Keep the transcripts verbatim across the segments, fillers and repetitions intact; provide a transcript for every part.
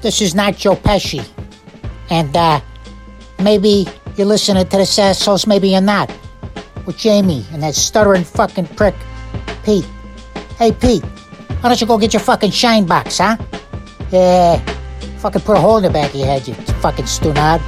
This is not Joe Pesci. And uh, maybe you're listening to the assholes, maybe you're not. With Jamie and that stuttering fucking prick, Pete. Hey, Pete, why don't you go get your fucking shine box, huh? Yeah, fucking put a hole in the back of your head, you fucking stunad.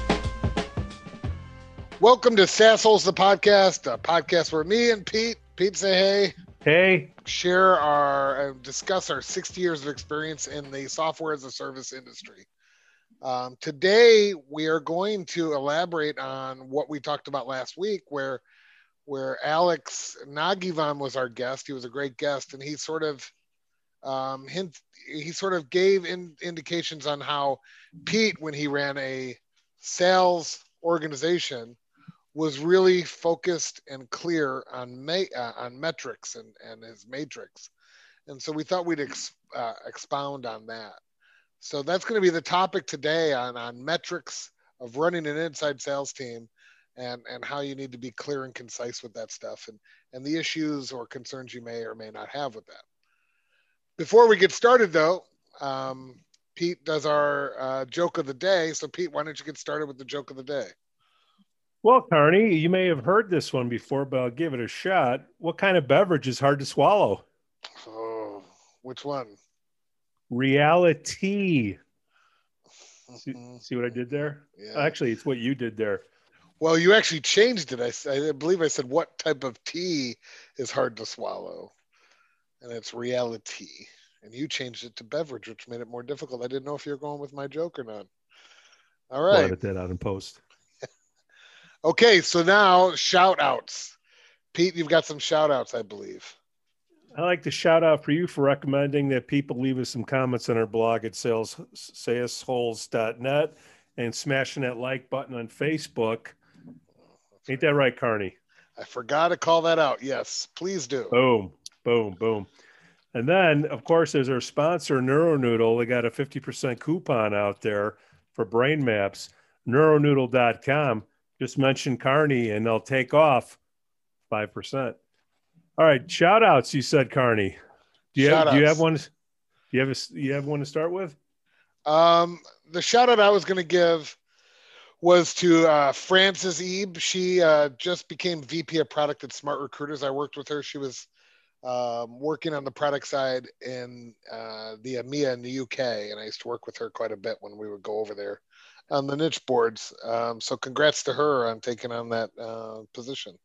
Welcome to Sassholes, the podcast, a podcast where me and Pete, Pete say hey. Hey. Share our, uh, discuss our sixty years of experience in the software as a service industry. Um, today, we are going to elaborate on what we talked about last week, where where Alex Nagivan was our guest. He was a great guest, and he sort of um, hint, he sort of gave in, indications on how Pete, when he ran a sales organization, was really focused and clear on ma- uh, on metrics and, and his matrix. And so we thought we'd ex- uh, expound on that. So that's going to be the topic today on, on metrics of running an inside sales team and, and how you need to be clear and concise with that stuff and, and the issues or concerns you may or may not have with that. Before we get started, though, um, Pete does our uh, joke of the day. So, Pete, why don't you get started with the joke of the day? Well, Carney, you may have heard this one before, but I'll give it a shot. What kind of beverage is hard to swallow? Oh, which one? Reality. See, see what I did there? Yeah. Actually, it's what you did there. Well, you actually changed it. I, I believe I said, what type of tea is hard to swallow? And it's reality. And you changed it to beverage, which made it more difficult. I didn't know if you were going with my joke or not. All right. We'll edit that out in post. Okay, so now shout outs. Pete, you've got some shout outs, I believe. I'd like to shout out for you for recommending that people leave us some comments on our blog at sales, sassholes dot net and smashing that like button on Facebook. Ain't that right, Carney? I forgot to call that out. Yes, please do. Boom, boom, boom. And then, of course, there's our sponsor, NeuroNoodle. They got a fifty percent coupon out there for brain maps, neuronoodle dot com. Just mention Carney and they'll take off five percent. All right. Shout outs. You said, Carney. Do you, have, do you have one? Do you have, a, you have one to start with? Um, the shout out I was going to give was to uh, Frances Ebe. She uh, just became V P of product at Smart Recruiters. I worked with her. She was um, working on the product side in uh, the EMEA in the U K. And I used to work with her quite a bit when we would go over there on the niche boards. Um, so congrats to her on taking on that uh, position.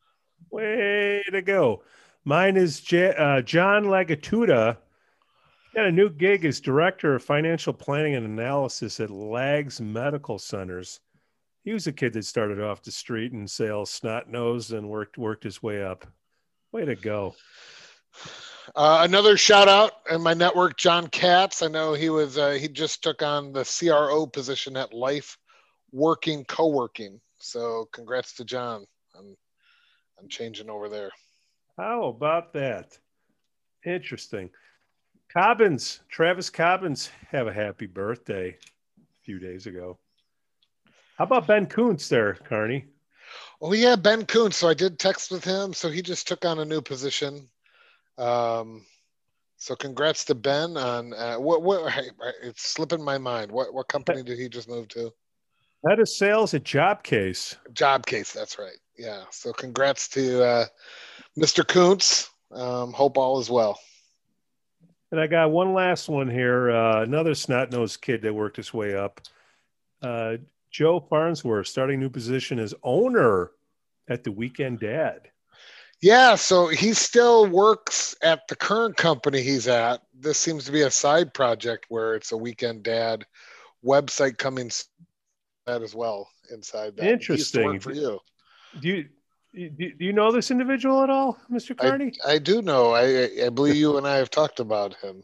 Way to go. Mine is J- uh, John Lagatuda. Got a new gig as Director of Financial Planning and Analysis at Lags Medical Centers. He was a kid that started off the street in sales, snot-nosed, and worked worked his way up. Way to go. Uh, another shout out in my network, John Katz. I know he was uh, he just took on the C R O position at Life Working Co-working. So congrats to John on, on changing over there. How about that? Interesting. Cobbins, Travis Cobbins, have a happy birthday a few days ago. How about Ben Kuntz there, Carney? Oh yeah, Ben Kuntz. So I did text with him. So he just took on a new position. Um, so congrats to Ben on uh, what, what, it's slipping my mind. What, what company did he just move to? Head of sales at Jobcase. Jobcase. That's right. Yeah. So congrats to uh, Mister Kuntz. Um, hope all is well. And I got one last one here. Uh, another snot-nosed kid that worked his way up. Uh, Joe Farnsworth, starting new position as owner at the Weekend Dad. Yeah, so he still works at the current company he's at. This seems to be a side project where it's a Weekend Dad website coming that as well inside that. Interesting. He used to work for you. Do you do you know this individual at all, Mister Carney? I, I do know. I I believe you and I have talked about him.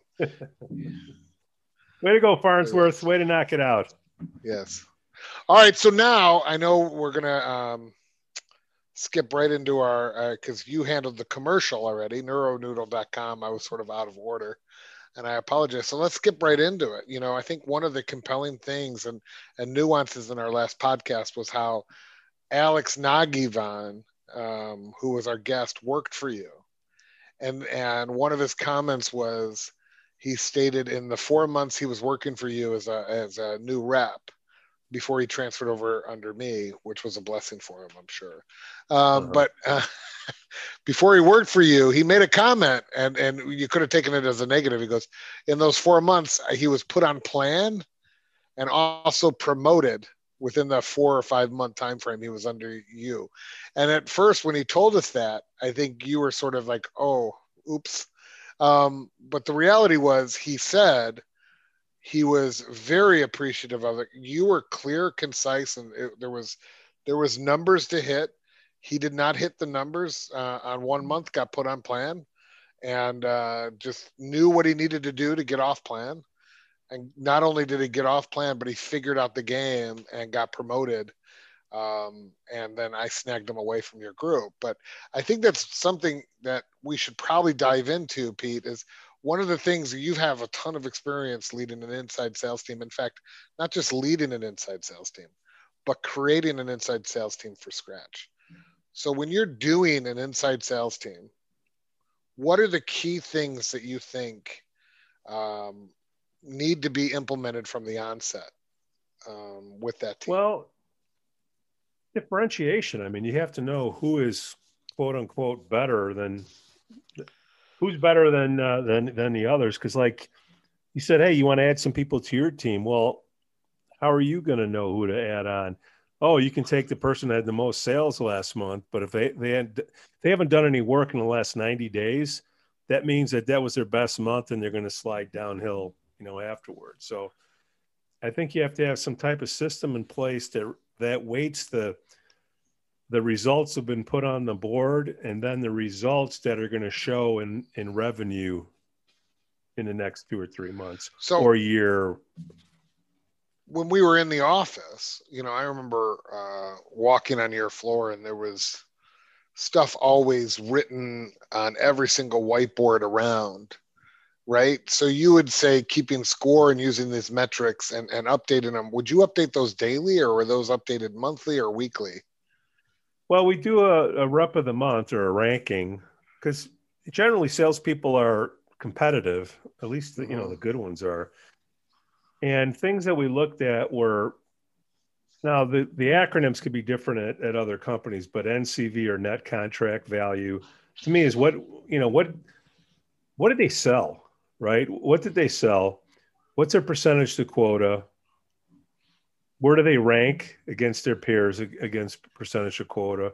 Way to go, Farnsworth. Way to knock it out. Yes. All right. So now I know we're gonna um, skip right into our because uh, you handled the commercial already, neuronoodle dot com. I was sort of out of order, and I apologize. So let's skip right into it. You know, I think one of the compelling things and and nuances in our last podcast was how Alex Nagivan, um, who was our guest, worked for you, and and one of his comments was he stated in the four months he was working for you as a as a new rep before he transferred over under me, which was a blessing for him, I'm sure. Um, Uh-huh. But uh, before he worked for you, he made a comment, and and you could have taken it as a negative. He goes, in those four months, he was put on plan and also promoted within the four or five month time frame he was under you. And at first, when he told us that, I think you were sort of like, oh, oops. Um, but the reality was, he said he was very appreciative of it. You were clear, concise, and it, there was there was numbers to hit. He did not hit the numbers uh, on one month, got put on plan, and uh, just knew what he needed to do to get off plan. And not only did he get off plan, but he figured out the game and got promoted. Um, and then I snagged him away from your group. But I think that's something that we should probably dive into, Pete, is one of the things you have a ton of experience leading an inside sales team. In fact, not just leading an inside sales team, but creating an inside sales team from scratch. So when you're doing an inside sales team, what are the key things that you think um, need to be implemented from the onset um, with that team? Well, differentiation. I mean, you have to know who is quote unquote better than who's better than uh, than than the others. Because, like you said, hey, you want to add some people to your team. Well, how are you going to know who to add on? Oh, you can take the person that had the most sales last month, but if they they had, they haven't done any work in the last ninety days, that means that that was their best month, and they're going to slide downhill, you know, afterwards. So, I think you have to have some type of system in place that that weights the the results have been put on the board, and then the results that are going to show in in revenue in the next two or three months so, or year. When we were in the office, you know, I remember uh, walking on your floor, and there was stuff always written on every single whiteboard around, right? So you would say keeping score and using these metrics and, and updating them. Would you update those daily, or were those updated monthly or weekly? Well, we do a, a rep of the month or a ranking, because generally salespeople are competitive. At least the, you know, the good ones are. And things that we looked at were, now the, the acronyms could be different at, at other companies, but N C V, or net contract value, to me is what, you know, what, what did they sell, right? What did they sell? What's their percentage to quota? Where do they rank against their peers, against percentage of quota?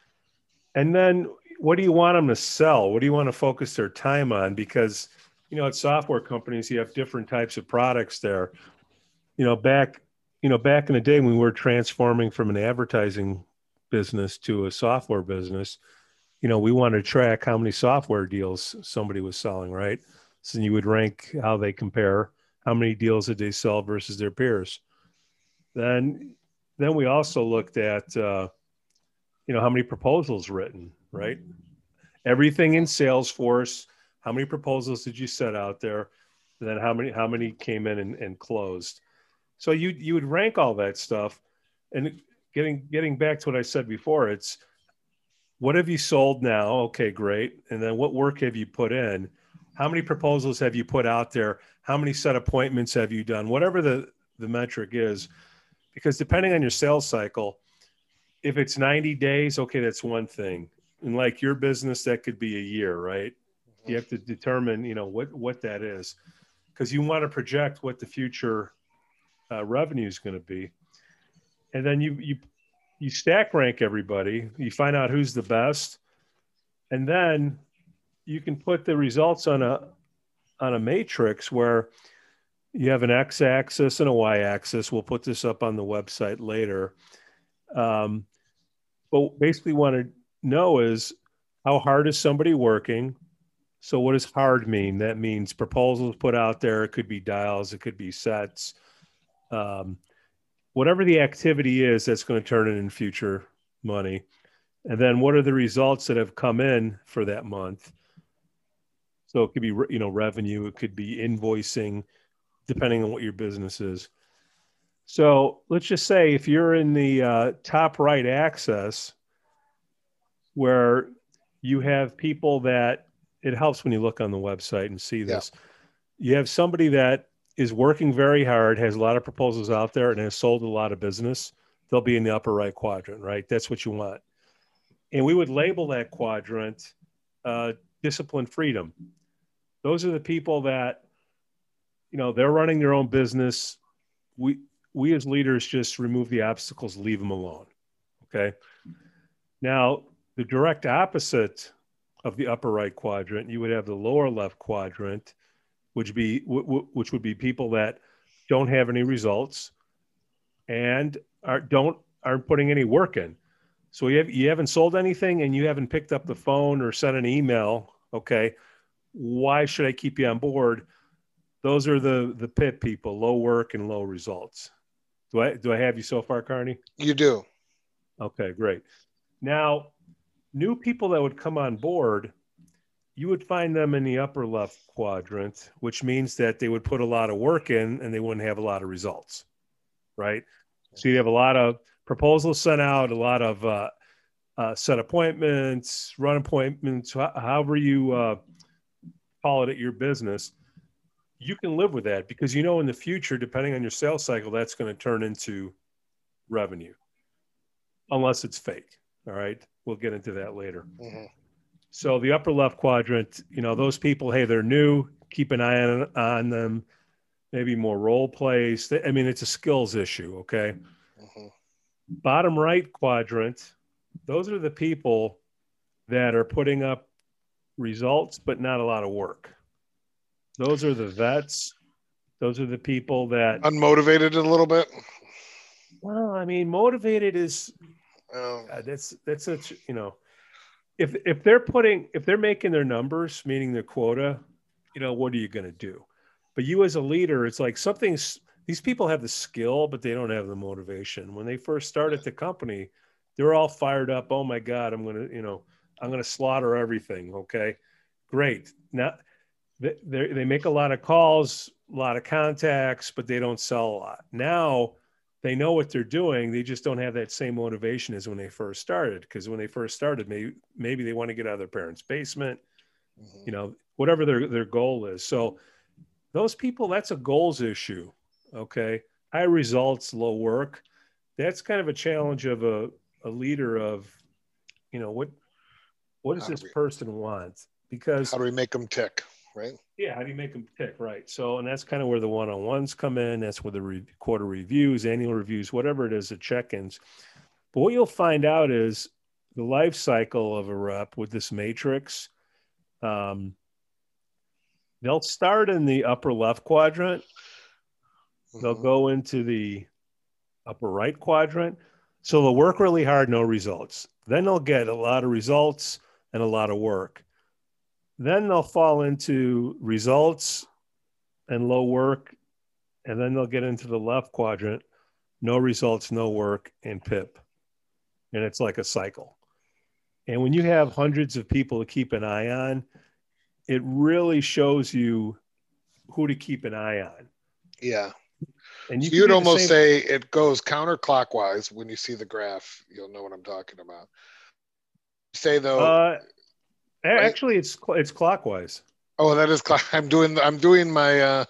And then what do you want them to sell? What do you want to focus their time on? Because, you know, at software companies, you have different types of products there. You know, back, you know, back in the day when we were transforming from an advertising business to a software business, you know, we wanted to track how many software deals somebody was selling, right? So you would rank how they compare, how many deals did they sell versus their peers. Then, then we also looked at, uh, you know, how many proposals written, right? Everything in Salesforce. How many proposals did you set out there? And then how many how many came in and, and closed? So you you would rank all that stuff. And getting getting back to what I said before, it's what have you sold now? Okay, great. And then what work have you put in? How many proposals have you put out there? How many set appointments have you done? Whatever the, the metric is, because depending on your sales cycle, if it's ninety days, okay, that's one thing. And like your business, that could be a year, right? You have to determine, you know, what, what that is, because you want to project what the future uh, revenue is going to be. And then you, you, you stack rank everybody, you find out who's the best. And then you can put the results on a, on a matrix where you have an X axis and a Y axis. We'll put this up on the website later. Um, but basically want to know is how hard is somebody working? So what does hard mean? That means proposals put out there. It could be dials. It could be sets. Um, whatever the activity is that's going to turn it in future money. And then what are the results that have come in for that month? So it could be, you know, revenue. It could be invoicing, depending on what your business is. So let's just say if you're in the uh, top right axis where you have people that, it helps when you look on the website and see this. Yeah. you have somebody that is working very hard, has a lot of proposals out there, and has sold a lot of business. They'll be in the upper right quadrant, right? That's what you want. And we would label that quadrant uh, discipline freedom. Those are the people that, you know, they're running their own business. We, we as leaders just remove the obstacles, leave them alone. Okay. Now, the direct opposite of the upper right quadrant, you would have the lower left quadrant, which be which would be people that don't have any results and are don't aren't putting any work in. So you have you haven't sold anything and you haven't picked up the phone or sent an email. Okay, why should I keep you on board? Those are the the pit people, low work and low results. Do I do I have you so far, Carney? You do. Okay, great. Now, new people that would come on board, you would find them in the upper left quadrant, which means that they would put a lot of work in and they wouldn't have a lot of results, right? So you have a lot of proposals sent out, a lot of uh, uh, set appointments, run appointments, however you uh, call it at your business. You can live with that because you know in the future, depending on your sales cycle, that's going to turn into revenue, unless it's fake. All right. We'll get into that later. Mm-hmm. So the upper left quadrant, you know, those people, hey, they're new, keep an eye on, on them, maybe more role plays. I mean, it's a skills issue. Okay. Mm-hmm. Bottom right quadrant, those are the people that are putting up results, but not a lot of work. Those are the vets. Those are the people that unmotivated a little bit. Well, I mean, motivated is um, uh, that's that's such, you know, if if they're putting if they're making their numbers, meaning their quota, you know, what are you going to do? But you as a leader, it's like something's these people have the skill, but they don't have the motivation. When they first started the company, they're all fired up. Oh my God, I'm gonna, you know, I'm gonna slaughter everything. Okay, great. Now they they make a lot of calls, a lot of contacts, but they don't sell a lot. Now they know what they're doing. They just don't have that same motivation as when they first started. Because when they first started, maybe maybe they want to get out of their parents' basement, mm-hmm. you know, whatever their their goal is. So those people, that's a goals issue. Okay, high results, low work. That's kind of a challenge of a, a leader of, you know, what what does this person want? Because how do we make them tick? Right. Yeah. How do you make them tick? Right. So, and that's kind of where the one-on-ones come in. That's where the re- quarter reviews, annual reviews, whatever it is, the check-ins. But what you'll find out is the life cycle of a rep with this matrix. Um, they'll start in the upper left quadrant. Mm-hmm. They'll go into the upper right quadrant. So they'll work really hard, no results. Then they'll get a lot of results and a lot of work. Then they'll fall into results and low work, and then they'll get into the left quadrant, no results, no work, and P I P. And it's like a cycle. And when you have hundreds of people to keep an eye on, it really shows you who to keep an eye on. Yeah. And you so you'd almost say it goes counterclockwise. When you see the graph, you'll know what I'm talking about. Say though, uh, right? Actually, it's it's clockwise. Oh, that is clock. I'm doing I'm doing my. Uh,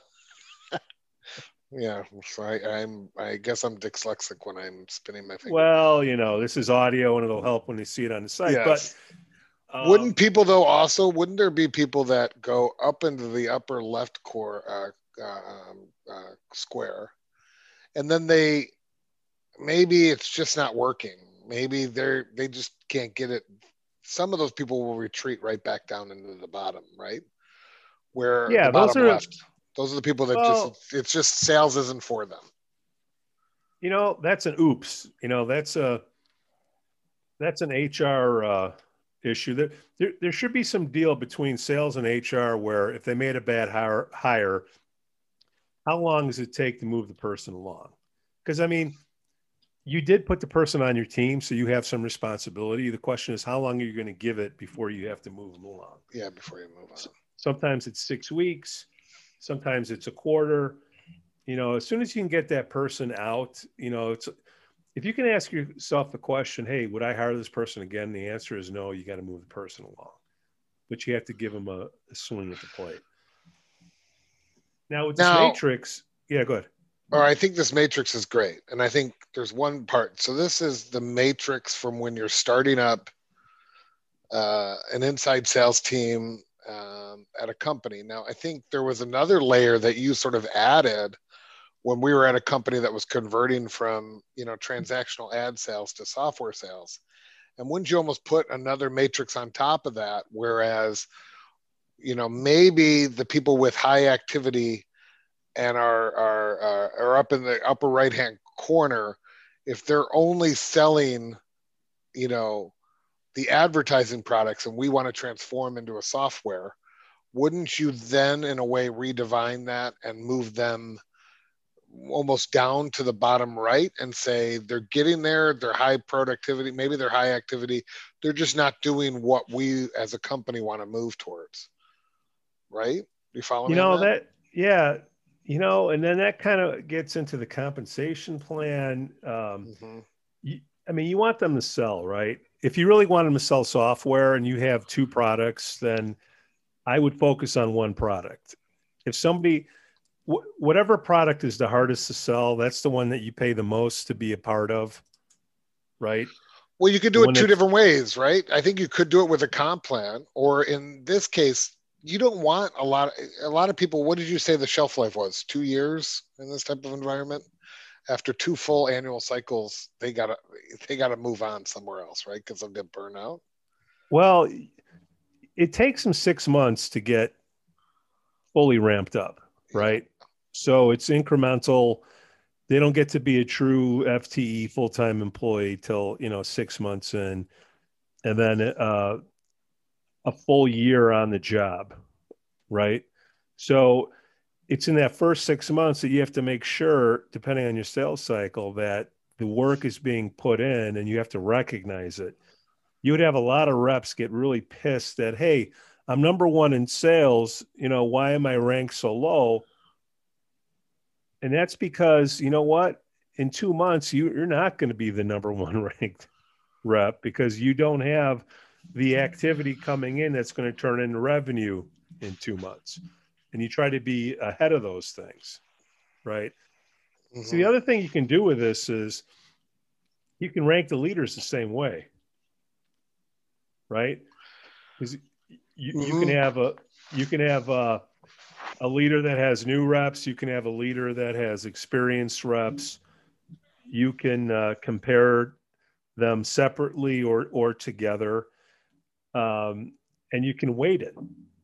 yeah, so I, I'm. I guess I'm dyslexic when I'm spinning my finger. Well, you know, this is audio, and it'll help when you see it on the site. Yes. But um, wouldn't people though also? Wouldn't there be people that go up into the upper left core uh, uh, um, uh, square? And then they, maybe it's just not working. Maybe they're, they just can't get it. Some of those people will retreat right back down into the bottom, right? Where yeah, the bottom those are, left, those are the people that well, just, it's just sales isn't for them. You know, that's an oops, you know, that's a, that's an H R uh, issue. There, there, there should be some deal between sales and H R where if they made a bad hire, hire how long does it take to move the person along? Because, I mean, you did put the person on your team, so you have some responsibility. The question is, how long are you going to give it before you have to move them along? Yeah, before you move on. Sometimes it's six weeks. Sometimes it's a quarter. You know, as soon as you can get that person out, you know, it's if you can ask yourself the question, hey, would I hire this person again? The answer is no, you got to move the person along. But you have to give them a, a swing at the plate. Now with this Now, matrix, yeah, go ahead. or I think this matrix is great. And I think there's one part. So this is the matrix from when you're starting up uh, an inside sales team um, at a company. Now, I think there was another layer that you sort of added when we were at a company that was converting from, you know, transactional ad sales to software sales. And wouldn't you almost put another matrix on top of that? Whereas, you know, maybe the people with high activity and are are are, are up in the upper right hand corner, if they're only selling, you know, the advertising products and we want to transform into a software, wouldn't you then in a way redefine that and move them almost down to the bottom right and say they're getting there, they're high productivity, maybe they're high activity, they're just not doing what we as a company want to move towards, right? You follow You me on know that? that, yeah, you know, and then that kind of gets into the compensation plan. Um, Mm-hmm. you, I mean, you want them to sell, right? If you really want them to sell software and you have two products, then I would focus on one product. If somebody, wh- whatever product is the hardest to sell, that's the one that you pay the most to be a part of, right? Well, you could The do it one two that's, different ways, right? I think you could do it with a comp plan, or in this case, you don't want a lot. A lot of people. What did you say the shelf life was? Two years in this type of environment. After two full annual cycles, they gotta they gotta move on somewhere else, right? Because of the burnout. well, it takes them six months to get fully ramped up, Yeah. right? So it's incremental. They don't get to be a true F T E full-time employee till, you know, six months in, and then uh, a full year on the job, right? So it's in that first six months that you have to make sure, depending on your sales cycle, that the work is being put in and you have to recognize it. You would have a lot of reps get really pissed that, hey, I'm number one in sales. You know, why am I ranked so low? And that's because, you know what? In two months, you, you're not going to be the number one ranked rep because you don't have the activity coming in that's going to turn into revenue in two months. And you try to be ahead of those things, right? Mm-hmm. So the other thing you can do with this is you can rank the leaders the same way, right? Because you, Mm-hmm. you can have a you can have a, a leader that has new reps. You can have a leader that has experienced reps. You can uh, compare them separately or or together, um, and you can weight it.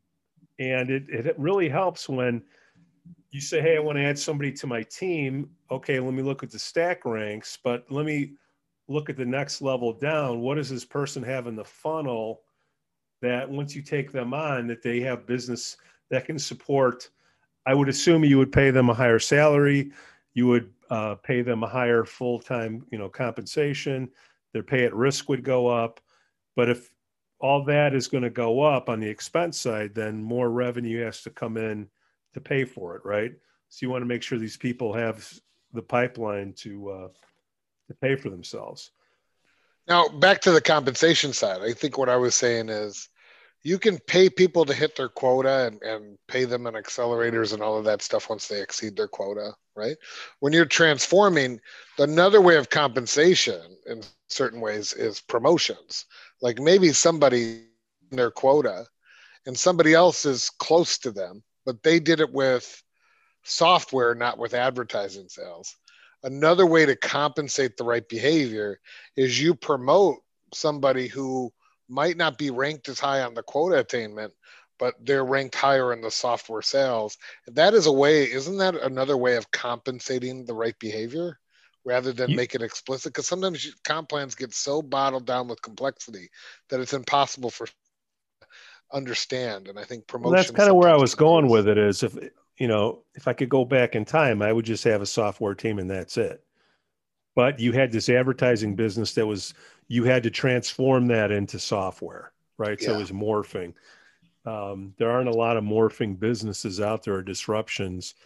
And it it really helps when you say, "Hey, I want to add somebody to my team." Okay, let me look at the stack ranks, but let me look at the next level down. What does this person have in the funnel that once you take them on, that they have business that can support? I would assume you would pay them a higher salary. You would uh, pay them a higher full-time, you know, compensation. Their pay at risk would go up. But if all that is going to go up on the expense side, then more revenue has to come in to pay for it, right? So you want to make sure these people have the pipeline to uh, to pay for themselves. Now, back to the compensation side, I think what I was saying is you can pay people to hit their quota and, and pay them in accelerators and all of that stuff once they exceed their quota, right? When you're transforming, another way of compensation in certain ways is promotions. Like maybe somebody in their quota and somebody else is close to them, but they did it with software, not with advertising sales. Another way to compensate the right behavior is you promote somebody who might not be ranked as high on the quota attainment, but they're ranked higher in the software sales. That is a way, isn't that another way of compensating the right behavior rather than You, make it explicit? Because sometimes comp plans get so bottled down with complexity that it's impossible for understand. And I think well, that's promotion kind of where I sometimes was can be going used. with it is if, you know, if I could go back in time, I would just have a software team and that's it. But you had this advertising business that was, you had to transform that into software, right? So it Yeah. was morphing. Um, there aren't a lot of morphing businesses out there or disruptions.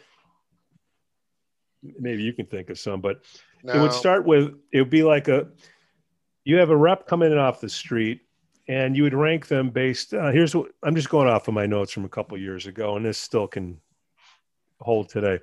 Maybe you can think of some, but it would No. start with, it would be like a, you have a rep coming in off the street and you would rank them based, uh, here's what, I'm just going off of my notes from a couple of years ago, and this still can hold today.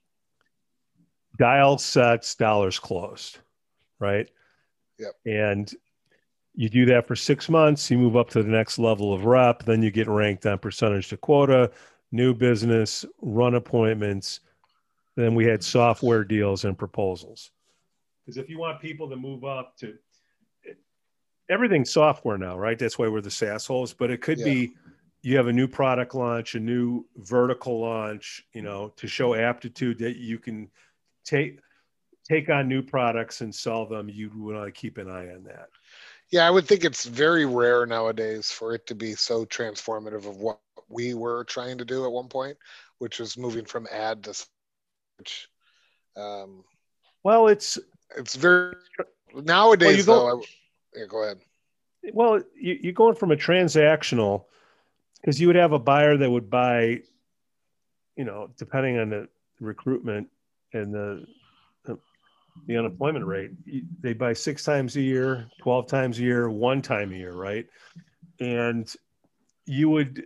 Dial sets, dollars closed, right? Yep. And you do that for six months, you move up to the next level of rep, then you get ranked on percentage to quota, new business, run appointments. Then we had software deals and proposals. Because if you want people to move up to everything's software now, right? That's why we're the SaaS holes, but it could Yeah. be you have a new product launch, a new vertical launch, you know, to show aptitude that you can take take on new products and sell them. You want to keep an eye on that. Yeah, I would think it's very rare nowadays for it to be so transformative of what we were trying to do at one point, which was moving from ad to search. Um, well, it's it's very nowadays well, though. I, yeah, go ahead. Well, you, you're going from a transactional, because you would have a buyer that would buy, you know, depending on the recruitment and the the unemployment rate, they buy six times a year, twelve times a year, one time a year, right? And you would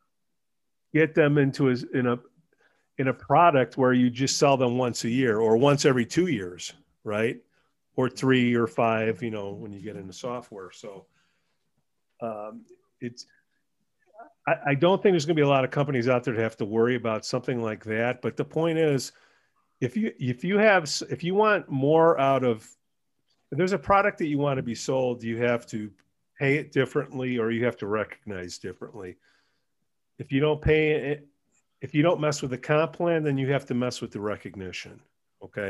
get them into a, in a in a product where you just sell them once a year or once every two years, right? Or three or five, you know, when you get into software. So um, it's I, I don't think there's going to be a lot of companies out there to have to worry about something like that. But the point is, if you if you have if you want more out of if there's a product that you want to be sold, you have to pay it differently or you have to recognize differently. If you don't pay it, if you don't mess with the comp plan, then you have to mess with the recognition. Okay.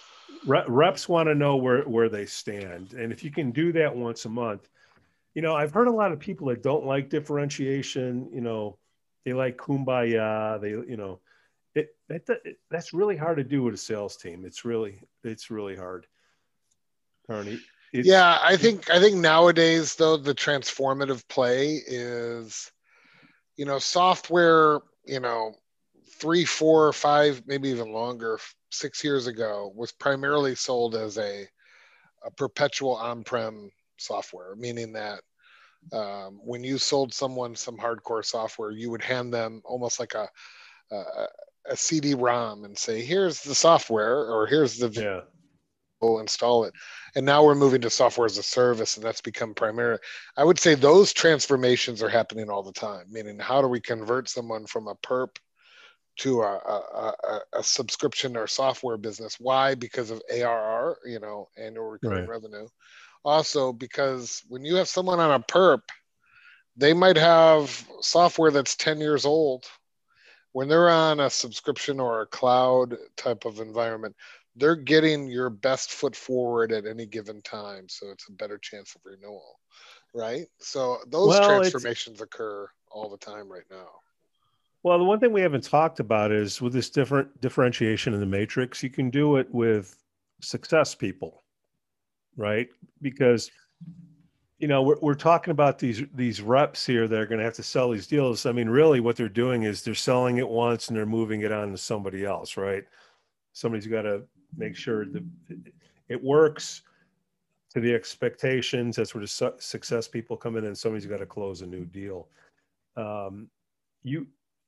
Reps want to know where, where they stand. And if you can do that once a month, you know, I've heard a lot of people that don't like differentiation, you know, they like kumbaya, they, you know, it, that, it, that's really hard to do with a sales team. It's really, it's really hard. Carney. Yeah, I think, I think nowadays though, the transformative play is, you know, software, you know, three, four, five, maybe even longer, six years ago was primarily sold as a, a perpetual on-prem software, meaning that um, when you sold someone some hardcore software, you would hand them almost like a, a, a C D ROM and say, here's the software, or here's the yeah. We'll install it. And now we're moving to software as a service, and that's become primary. I would say those transformations are happening all the time, meaning how do we convert someone from a perp to a, a, a, a subscription or software business? Why? Because of A R R, you know, annual recurring right. revenue. Also, because when you have someone on a perp, they might have software that's ten years old. When they're on a subscription or a cloud type of environment, they're getting your best foot forward at any given time. So it's a better chance of renewal, right? So those well, transformations occur all the time right now. Well, the one thing we haven't talked about is with this different differentiation in the matrix, you can do it with success people, right? Because, you know, we're, we're talking about these, these reps here that are going to have to sell these deals. I mean, really what they're doing is they're selling it once and they're moving it on to somebody else, right? Somebody's got to make sure that it works to the expectations. That's where the su- success people come in, and somebody's got to close a new deal. Um, you,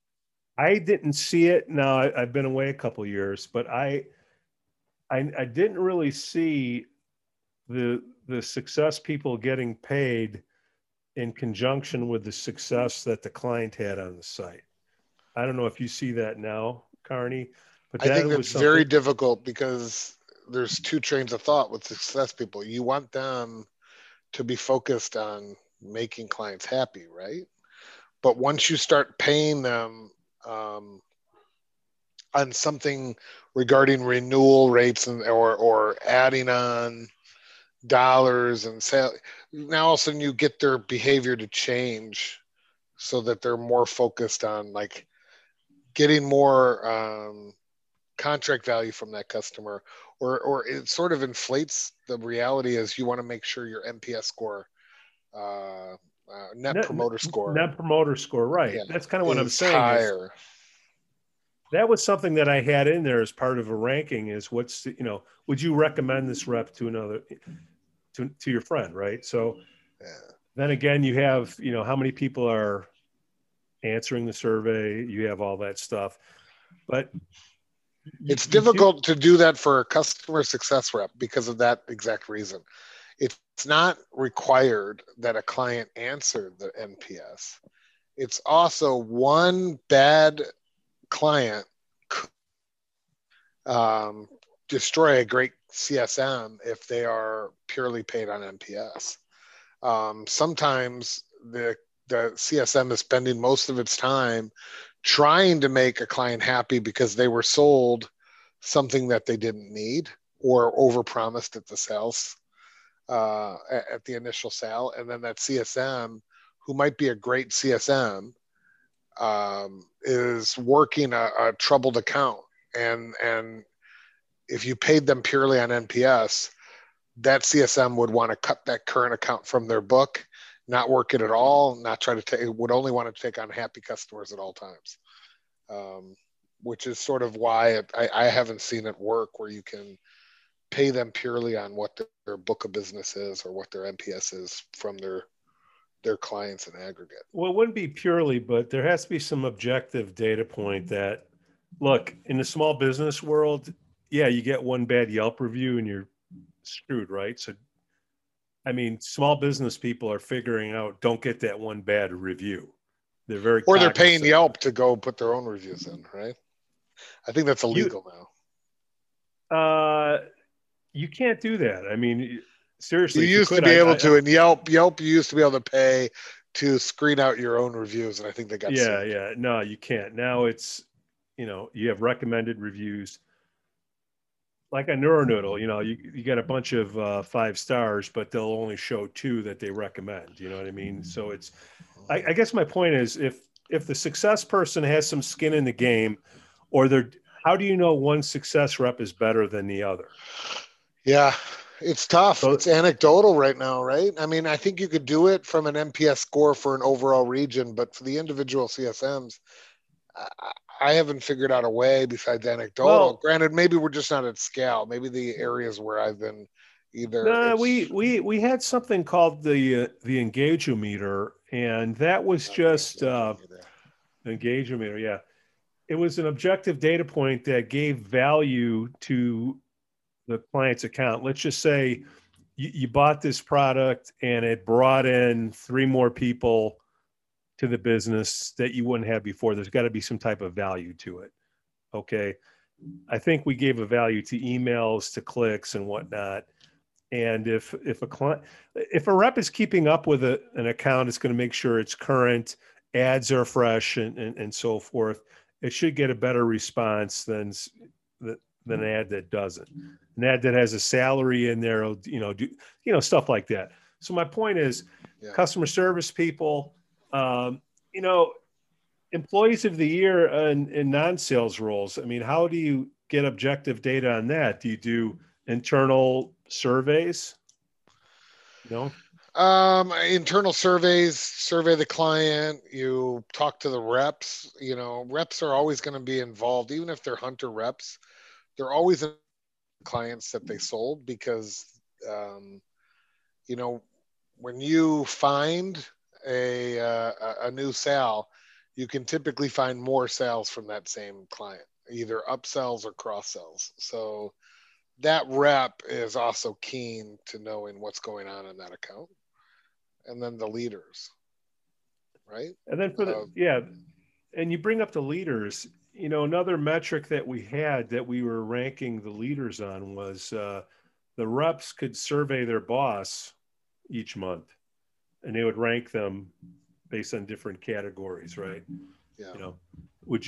I didn't see it. Now I, I've been away a couple of years, but I, I, I didn't really see the the success people getting paid in conjunction with the success that the client had on the site. I don't know if you see that now, Carney, but that I think was that's something... very difficult because there's two trains of thought with success people. You want them to be focused on making clients happy, right? But once you start paying them um, on something regarding renewal rates and or or adding on dollars and sale, now all of a sudden you get their behavior to change so that they're more focused on like getting more um, contract value from that customer, or or it sort of inflates the reality as you want to make sure your N P S score, uh, uh, net, net promoter score, net promoter score, right? Yeah, that's kind of what I'm saying. Higher. Is, that was something that I had in there as part of a ranking. Is what's the, you know, would you recommend this rep to another, to to your friend, right? So yeah. Then again, you have, you know, how many people are answering the survey. You have all that stuff. but it's difficult do- to do that for a customer success rep because of that exact reason. It's not required that a client answer the N P S. It's also one bad client um, destroy a great C S M if they are purely paid on N P S. Um, sometimes the the C S M is spending most of its time trying to make a client happy because they were sold something that they didn't need or overpromised at the sales uh, at, at the initial sale, and then that C S M, who might be a great C S M, um, is working a, a troubled account, and and if you paid them purely on N P S, that C S M would want to cut that current account from their book, not work it at all, not try to take, would only want to take on happy customers at all times. Um, which is sort of why it, I, I haven't seen it work where you can pay them purely on what their, their book of business is or what their N P S is from their their clients in aggregate. Well, it wouldn't be purely, but there has to be some objective data point that, look, in the small business world, yeah, you get one bad Yelp review and you're screwed, right? So, I mean, small business people are figuring out, don't get that one bad review. They're very or they're paying cognizant. Yelp to go put their own reviews in, right? I think that's illegal you, now. Uh, you can't do that. I mean, seriously, you used you could, to be I, able I, to, and Yelp, Yelp, you used to be able to pay to screen out your own reviews, and I think they got yeah, sued. yeah. No, you can't. Now it's, you know, you have recommended reviews. Like a NeuroNoodle, you know, you, you get a bunch of uh, five stars, but they'll only show two that they recommend. You know what I mean? So it's, I, I guess my point is, if if the success person has some skin in the game, or they're, how do you know one success rep is better than the other? Yeah, it's tough. So, it's anecdotal right now, right? I mean, I think you could do it from an N P S score for an overall region, but for the individual C S Ms, I, I haven't figured out a way besides anecdotal. well, Granted, maybe we're just not at scale. Maybe the areas where I've been either. no, we we we had something called the uh, the Engageometer, and that was just uh, Engageometer. Yeah, it was an objective data point that gave value to the client's account. Let's just say you, you bought this product and it brought in three more people to the business that you wouldn't have before. There's got to be some type of value to it. Okay. I think we gave a value to emails, to clicks and whatnot. And if if a client, if a rep is keeping up with a, an account, it's going to make sure it's current, ads are fresh, and, and, and so forth. It should get a better response than than an ad that doesn't. An ad that has a salary in there, you know, do you know stuff like that. So my point is, yeah. Customer service people, um, you know, employees of the year in, in non-sales roles. I mean, how do you get objective data on that? Do you do internal surveys? No. Um, internal surveys, survey the client, you talk to the reps. You know, reps are always going to be involved, even if they're hunter reps. They're always in clients that they sold because, um, you know, when you find a, uh, a new sale, you can typically find more sales from that same client, either upsells or cross sells. So that rep is also keen to knowing what's going on in that account. And then the leaders, right? And then for the, uh, yeah. And you bring up the leaders, you know, another metric that we had that we were ranking the leaders on was uh, the reps could survey their boss each month and they would rank them based on different categories, right? Yeah. You know, would you,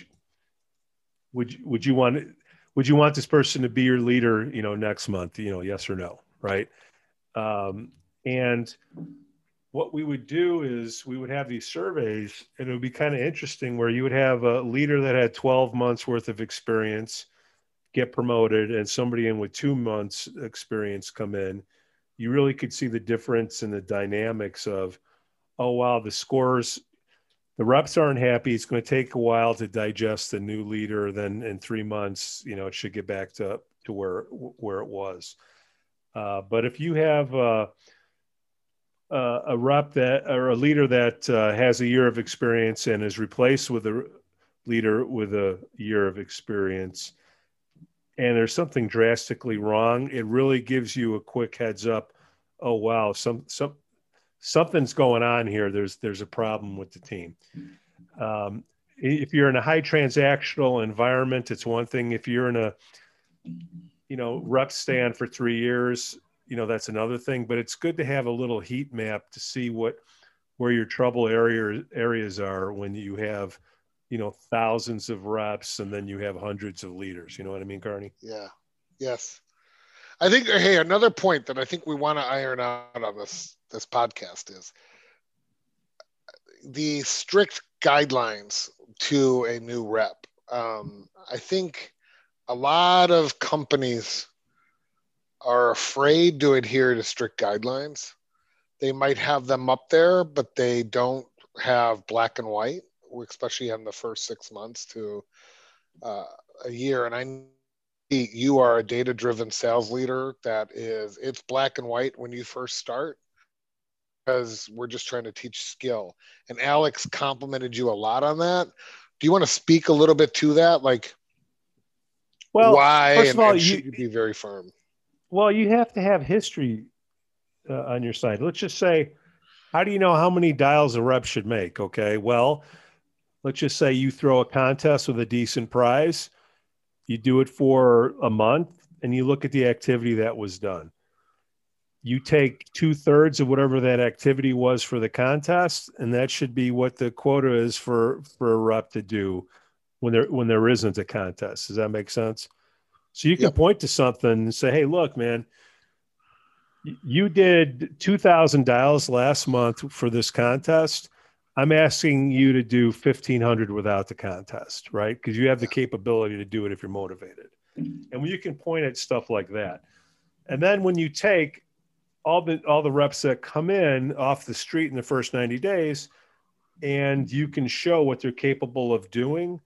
would you, would you want, would you want this person to be your leader, you know, next month, you know, yes or no, right? Um, and what we would do is we would have these surveys, and it would be kind of interesting where you would have a leader that had twelve months worth of experience get promoted and somebody in with two months experience come in. You really could see the difference in the dynamics of, oh, wow, the scores, the reps aren't happy. It's going to take a while to digest the new leader. Then in three months, you know, it should get back to, to where, where it was. Uh, but if you have uh, uh, a rep that, or a leader that uh, has a year of experience and is replaced with a leader with a year of experience and there's something drastically wrong, it really gives you a quick heads up. Oh, wow, some, some, something's going on here. There's, there's a problem with the team. Um, if you're in a high transactional environment, it's one thing. If you're in a, you know, rep stand for three years, you know, that's another thing, but it's good to have a little heat map to see what, where your trouble area, areas are when you have, you know, thousands of reps and then you have hundreds of leaders. You know what I mean, Carney? Yeah. Yes. I think, hey, another point that I think we want to iron out on this, this podcast is the strict guidelines to a new rep. Um, I think a lot of companies are afraid to adhere to strict guidelines. They might have them up there, but they don't have black and white, especially in the first six months to uh, a year. And I you are a data-driven sales leader that is, it's black and white when you first start, because we're just trying to teach skill. And Alex complimented you a lot on that. Do you want to speak a little bit to that? Like, well, why first of all, and, and you, should you be very firm? Well, you have to have history uh, on your side. Let's just say, how do you know how many dials a rep should make? Okay, well, let's just say you throw a contest with a decent prize. You do it for a month and you look at the activity that was done. You take two thirds of whatever that activity was for the contest, and that should be what the quota is for, for a rep to do when there, when there isn't a contest. Does that make sense? So you can yep. point to something and say, hey, look, man, you did two thousand dials last month for this contest. I'm asking you to do fifteen hundred without the contest, right? Because you have the capability to do it if you're motivated. And when you can point at stuff like that. And then when you take all the all the reps that come in off the street in the first ninety days, and you can show what they're capable of doing,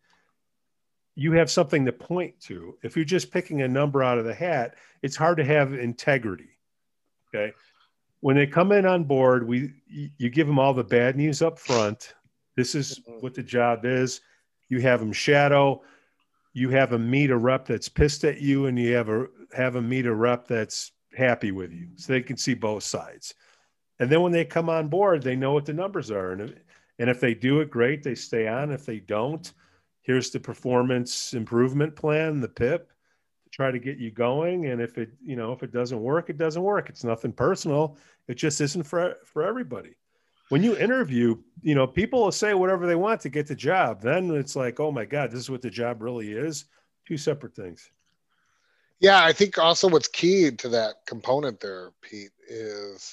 you have something to point to. If you're just picking a number out of the hat, it's hard to have integrity, okay? When they come in on board, we you give them all the bad news up front. This is what the job is. You have them shadow. You have them meet a rep that's pissed at you, and you have a have them meet a rep that's happy with you, so they can see both sides. And then when they come on board, they know what the numbers are, and if, and if they do it, great, they stay on. If they don't, here's the performance improvement plan, the P I P. Try to get you going. And if it, you know, if it doesn't work, it doesn't work. It's nothing personal. It just isn't for, for everybody. When you interview, you know, people will say whatever they want to get the job. Then it's like, oh my God, this is what the job really is. Two separate things. Yeah. I think also what's key to that component there, Pete, is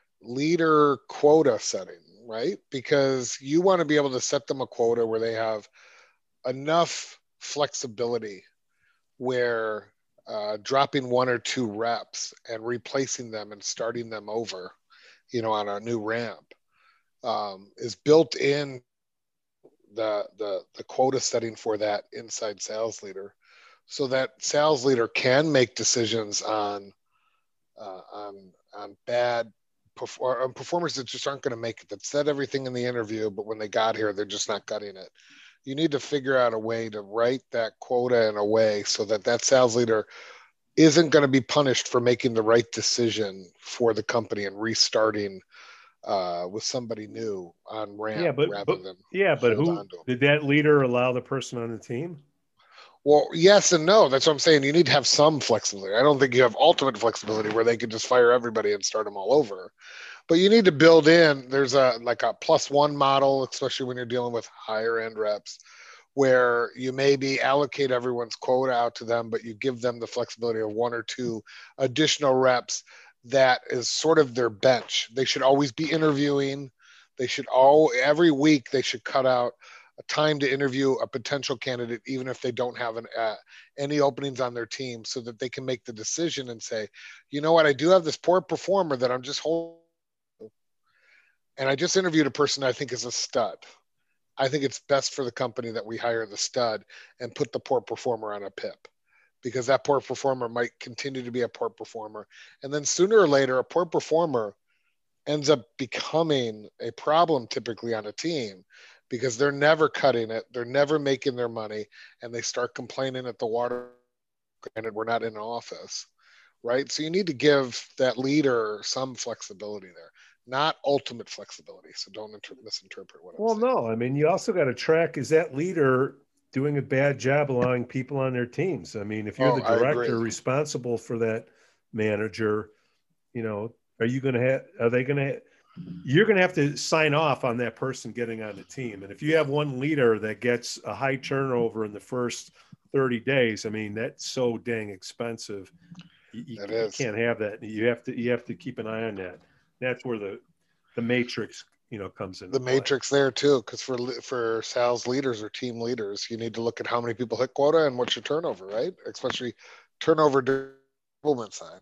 leader quota setting, right? Because you want to be able to set them a quota where they have enough flexibility where uh, dropping one or two reps and replacing them and starting them over, you know, on a new ramp um, is built in the, the, the quota setting for that inside sales leader, so that sales leader can make decisions on, uh, on, on bad perfor- on performers that just aren't going to make it, that said everything in the interview, but when they got here, they're just not cutting it. You need to figure out a way to write that quota in a way so that that sales leader isn't going to be punished for making the right decision for the company and restarting uh, with somebody new on ramp yeah, but, rather but, than yeah, but who did that leader allow the person on the team? Well, yes and no. That's what I'm saying. You need to have some flexibility. I don't think you have ultimate flexibility where they could just fire everybody and start them all over. But you need to build in, there's a like a plus one model, especially when you're dealing with higher end reps, where you maybe allocate everyone's quota out to them, but you give them the flexibility of one or two additional reps that is sort of their bench. They should always be interviewing. They should all, every week they should cut out a time to interview a potential candidate, even if they don't have an, uh, any openings on their team, so that they can make the decision and say, you know what, I do have this poor performer that I'm just holding. And I just interviewed a person I think is a stud. I think it's best for the company that we hire the stud and put the poor performer on a P I P, because that poor performer might continue to be a poor performer. And then sooner or later, a poor performer ends up becoming a problem typically on a team, because they're never cutting it. They're never making their money, and they start complaining at the water. Granted, we're not in an office, right? So you need to give that leader some flexibility there, not ultimate flexibility. So don't inter- misinterpret what I'm well, saying. Well, no, I mean, you also got to track, is that leader doing a bad job allowing people on their teams? I mean, if you're Oh, the director responsible for that manager, you know, are you going to have, are they going to, you're going to have to sign off on that person getting on the team. And if you have one leader that gets a high turnover in the first thirty days, I mean, that's so dang expensive. You, you, you can't have that. You have to, you have to keep an eye on that. That's where the, the matrix, you know, comes in. The matrix there too, because for for sales leaders or team leaders, you need to look at how many people hit quota and what's your turnover, right? Especially turnover development side.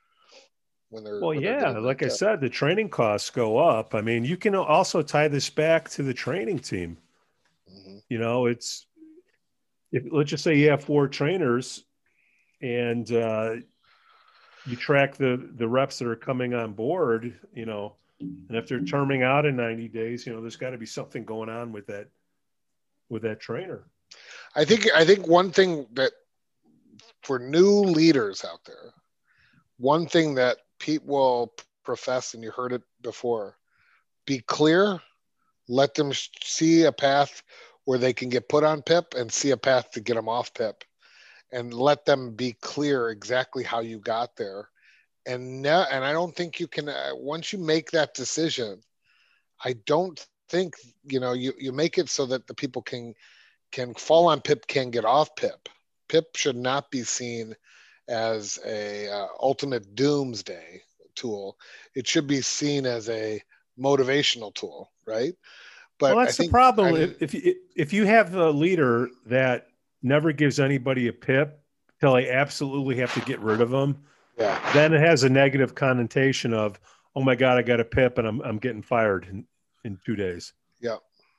When they're well, when yeah, they're like I said, the training costs go up. I mean, you can also tie this back to the training team. Mm-hmm. You know, it's if let's just say you have four trainers, and uh, you track the the reps that are coming on board. You know. And if they're terming out in ninety days, you know, there's got to be something going on with that, with that trainer. I think, I think one thing that for new leaders out there, one thing that Pete will profess, and you heard it before, be clear, let them see a path where they can get put on P I P and see a path to get them off P I P, and let them be clear exactly how you got there. And no, and I don't think you can, uh, once you make that decision, I don't think, you know, you, you make it so that the people can, can fall on P I P, can get off P I P. P I P should not be seen as a uh, ultimate doomsday tool. It should be seen as a motivational tool, right? But well, that's I think, the problem. I mean, if, if, if you have a leader that never gives anybody a P I P till they absolutely have to get rid of them, yeah. then it has a negative connotation of, oh my God, I got a P I P and I'm I'm getting fired in, in two days. Yeah.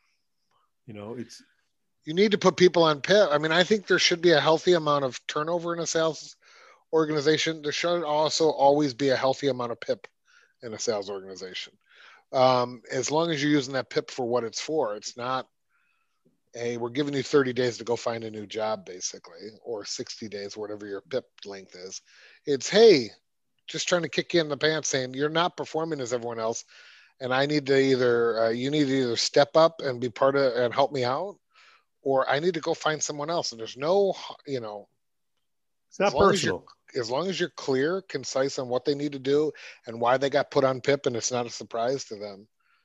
You know, it's. You need to put people on P I P. I mean, I think there should be a healthy amount of turnover in a sales organization. There should also always be a healthy amount of P I P in a sales organization. Um, as long as you're using that P I P for what it's for, it's not, hey, we're giving you thirty days to go find a new job, basically, or sixty days, whatever your P I P length is. It's, hey, just trying to kick you in the pants saying you're not performing as everyone else. And I need to either, uh, you need to either step up and be part of and help me out, or I need to go find someone else. And there's no, you know, it's not as long personal. As, as long as you're clear, concise on what they need to do and why they got put on P I P, and it's not a surprise to them.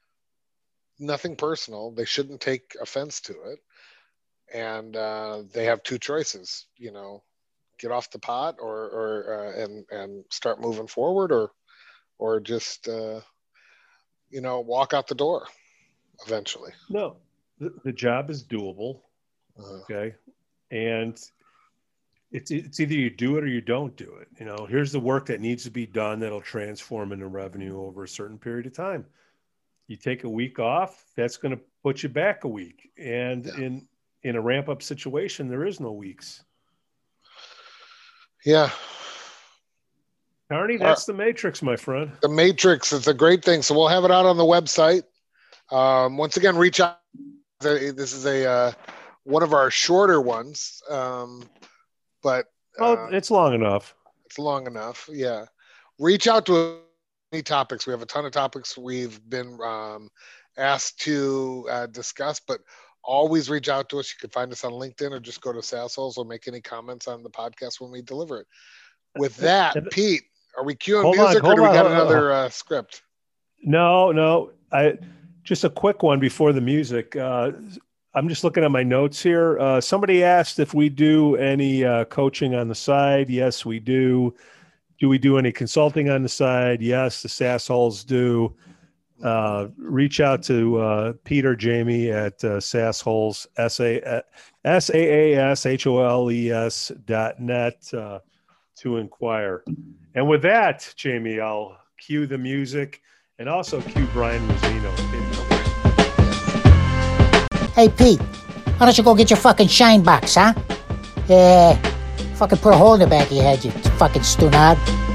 Nothing personal. They shouldn't take offense to it. And uh, they have two choices, you know, get off the pot or, or uh, and, and start moving forward, or, or just, uh, you know, walk out the door eventually. No, the, the job is doable. Uh, okay. And it's, it's either you do it or you don't do it. You know, here's the work that needs to be done that'll transform into revenue over a certain period of time. You take a week off, that's going to put you back a week. And yeah. in, in a ramp up situation, there is no weeks. Yeah. Carney, that's uh, the matrix, my friend. The matrix is a great thing. So we'll have it out on the website. Um, once again, reach out. This is a, uh, one of our shorter ones. Um, but, uh, oh, it's long enough. It's long enough. Yeah. Reach out to any topics. We have a ton of topics we've been, um, asked to, uh, discuss, but always reach out to us. You can find us on LinkedIn or just go to SalesHoles or make any comments on the podcast when we deliver it. With that, Pete, are we cueing hold music on, or do we on, got another uh, script? No, no. I just a quick one before the music. Uh, I'm just looking at my notes here. Uh, somebody asked if we do any uh, coaching on the side. Yes, we do. Do we do any consulting on the side? Yes, the SalesHoles do. Uh, reach out to uh, Peter Jamie at uh, SalesHoles, S A S A A S H O L E S dot net uh, to inquire. And with that, Jamie, I'll cue the music and also cue Brian Rosino. Hey, Pete, why don't you go get your fucking shine box, huh? Yeah, fucking put a hole in the back of your head, you fucking stunad.